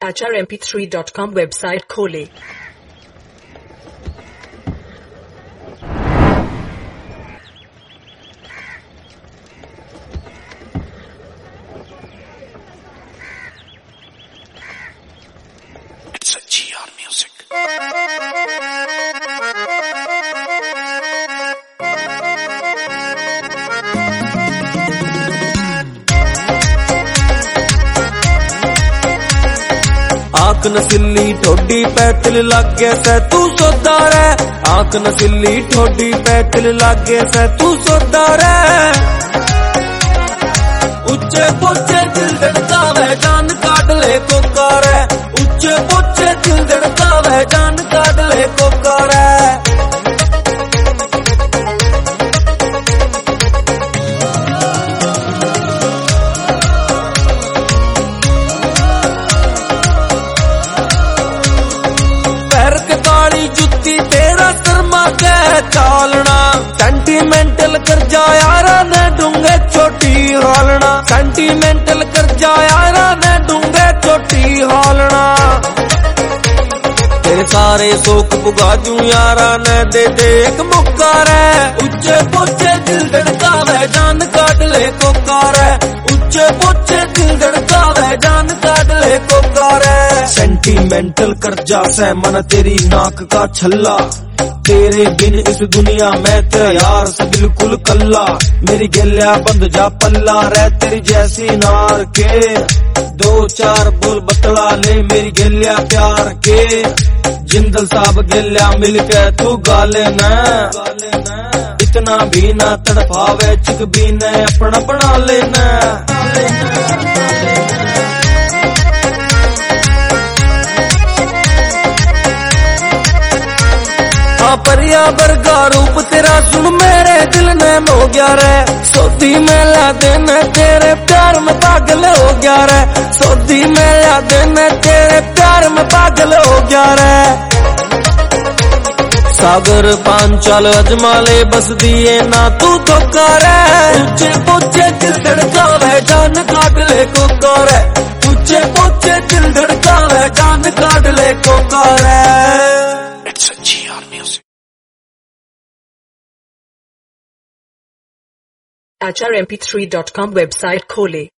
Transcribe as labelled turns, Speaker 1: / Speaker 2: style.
Speaker 1: HRMP3.com website खोलें।
Speaker 2: It's a GR Music.
Speaker 3: आंख नसिली ठोडी पैतल लागे से तू सोदा रे, आंख नसिली ठोडी पैतल लागे से तू सोदा रे। उच्चे पोचे दिल धड़का वह जान काट ले कोका रे, उच्चे पोचे दिल धड़का वह जान काट ले कोका रे। जुत्ती तेरा शर्मा के चालना, सेंटीमेंटल कर जा यारा ने डूंगे चोटी हालना, सेंटीमेंटल कर जा यारा ने डूंगे चोटी हालना। तेरे सारे शोक पुगा जू यारा ने दे दे एक मुक्का रे। उच्चे पोचे दिल धड़का वह जान काट ले कोका रे, उच्चे पोचे दिल धड़का वह जान काट ले कोका रे। सेंटीमेंटल कर जा से मन तेरी नाक का छल्ला, तेरे बिन इस दुनिया में तेरा यार से बिल्कुल कल्ला। मेरी गेलिया बंद जा पल्ला रे तेरी जैसी नार के, दो चार बोल बतला ले मेरी गेलिया प्यार के। जिंदल साहब गेलिया मिलके तू गाले न, इतना भी ना तड़पावे चिक भी ने अपना बना लेना। परिया वर्गा रूप तेरा सुन मेरे दिल ने हो गया रे, सोधी मेला दिन तेरे प्यार में पागल हो गया रे, सोधी मेला दिन तेरे प्यार में पागल हो गया रे। सागर पांचाल अजमाले बस दिए ना तू धोखा रे, ऊंचे पोचे दिल धड़का वह जान काट ले कोका रे, ऊंचे पोचे दिल धड़का वह जान काट ले कोका रे।
Speaker 2: It's a GR Music.
Speaker 1: HRMP3.com website खोलें।